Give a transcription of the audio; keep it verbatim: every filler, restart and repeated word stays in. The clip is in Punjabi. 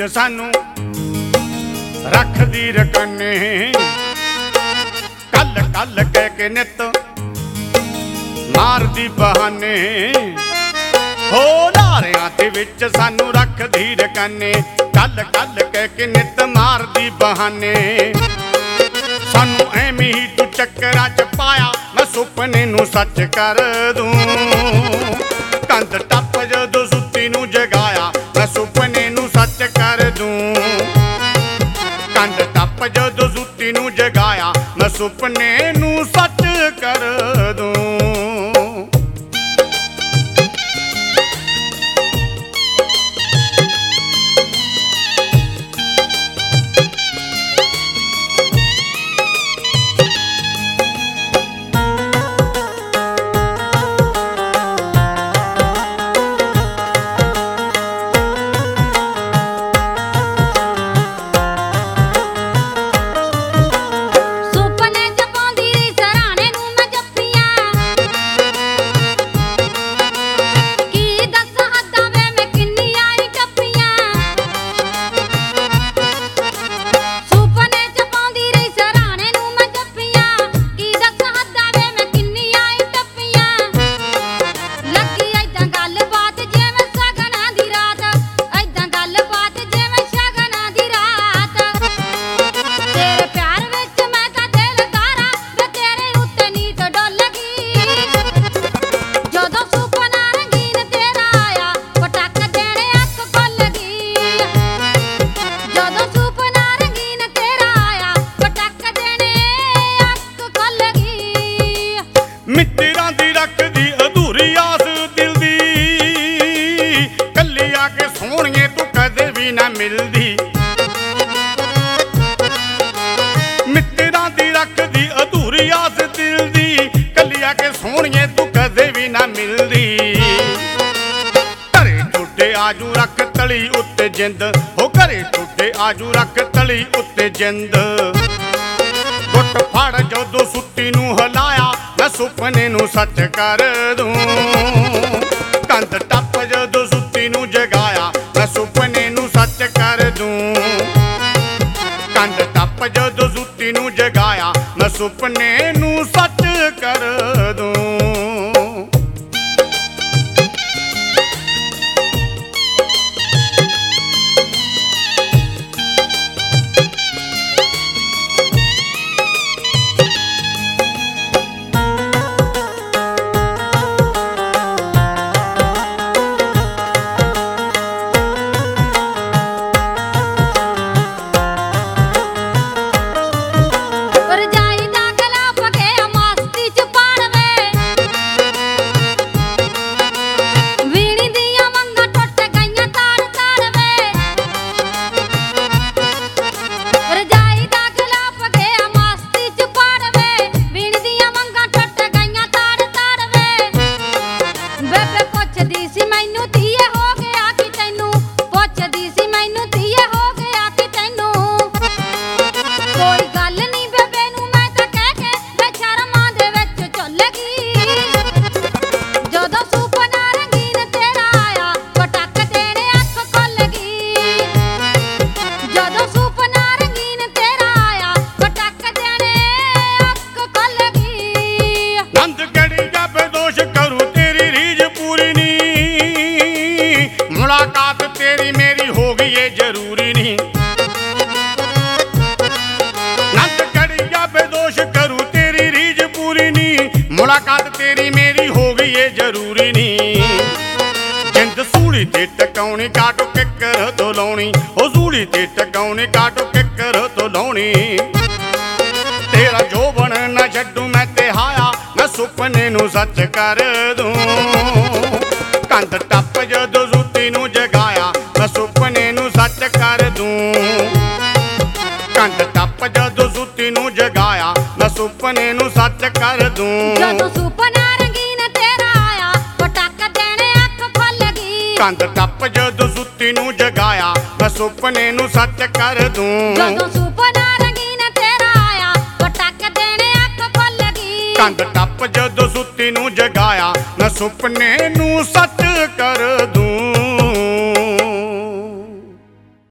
ਵਿੱਚ ਸਾਨੂੰ ਰੱਖਦੀ ਰਕਾਨੇ। ਕੱਲ ਕੱਲ ਕਹਿ ਕੇ ਨਿੱਤ ਮਾਰਦੀ ਬਹਾਨੇ। ਹੋ ਲਾਰਿਆਂ ਦੇ ਵਿੱਚ ਸਾਨੂੰ ਰੱਖਦੀ ਰਕਾਨੇ। ਕੱਲ ਕੱਲ ਕਹਿ ਕੇ ਨਿੱਤ ਮਾਰਦੀ ਬਹਾਨੇ। ਸਾਨੂੰ ਐਵੇਂ ਹੀ ਤੂੰ ਚੱਕਰਾਂ ਚ ਪਾਇਆ, ਮੈਂ ਸੁਪਨੇ ਨੂੰ ਸੱਚ ਕਰ ਦੂੰ। ਕੰਧ ਟੱਪ ਜਦੋਂ ਸੁੱਤੀ ਨੂੰ ਜਗਾਇਆ, ਮੈਂ ਸੁਪਨੇ ਨੂੰ ਸੱਚ ਕਰ ਦੂੰ। ਕੰਧ ਟੱਪ ਜਦੋਂ ਸੁੱਤੀ ਨੂੰ ਜਗਾਇਆ, ਮੈਂ ਸੁਪਨੇ ਨੂੰ ਸੱਚ ਕਰ ਦੂੰ। ਮਿੱਤਰਾਂ ਦੀ ਰੱਖਦੀ ਅਧੂਰੀ ਆਸ ਦਿਲ ਦੀ, ਕੱਲੀ ਆ ਕੇ ਸੋਹਣੀਏ ਤੂੰ ਕਦੇ ਵੀ ਨਾ ਮਿਲਦੀ। ਮਿੱਤਰਾਂ ਦੀ ਰੱਖਦੀ ਅਧੂਰੀ ਆਸ ਦਿਲ ਦੀ, ਕੱਲੀ ਆ ਕੇ ਸੋਹਣੀਏ ਤੂੰ ਕਦੇ ਵੀ ਨਾ ਮਿਲਦੀ। ਘਰੇ ਟੁੱਟੇ ਆਜੂ ਰੱਖ ਤਲੀ ਉੱਤੇ ਜਿੰਦ, ਹੋ ਘਰੇ ਟੁੱਟੇ ਆਜੂ ਰੱਖ ਤਲੀ ਉੱਤੇ ਜਿੰਦ। ਗੁੱਟ ਫੜ ਜਦੋਂ ਸੁੱਤੀ ਨੂੰ ਹਿਲਾਇਆ, ਮੈਂ ਸੁਪਨੇ ਨੂੰ ਸੱਚ ਕਰ ਦੂੰ। ਕੰਧ ਟੱਪ ਜਦੋਂ ਸੁੱਤੀ ਨੂੰ ਜਗਾਇਆ, ਮੈਂ ਸੁਪਨੇ ਨੂੰ ਸੱਚ ਕਰ ਦੂੰ। ਕੰਧ ਟੱਪ ਜਦੋਂ ਸੁੱਤੀ ਨੂੰ ਜਗਾਇਆ, ਮੈਂ ਸੁਪਨੇ ਨੂੰ ਸੱਚ ਕਰ ਦੂੰ। मुलाकात तेरी मेरी हो गई ये जरूरी नहीं। नंद कड़िया बेदोश करूँ तेरी रीझ पूरी नहीं। मुलाकात तेरी मेरी हो गई ये जरूरी नहीं। जिंद सूली ते टकाउनी काटो किकर तो लाउनी, ओ सूली ते टकाउनी काटो किकर तो लाउनी। तेरा जोबन ना छड्डू मैं ते हाया, मैं सुपने नू सच कर दूं। कंध टप जदों सुत्ती नू जगाया, मैं सुपने नू सच कर दूं। कंध टप जदों सुत्ती नू जगाया, मैं सुपने नू सच कर दूं। जदों सुपना रंगीन तेरा आया, पटाक देने अख खुल गई। कंध टप जदों सुत्ती नू जगाया, मैं सुपने नू सच कर दूं। जदों सुपना रंगीन तेरा आया, पटाक देने अख खुल गई। कंध टप जदों सुत्ती नू जगाया, मैं सुपने नू सच कर दूं।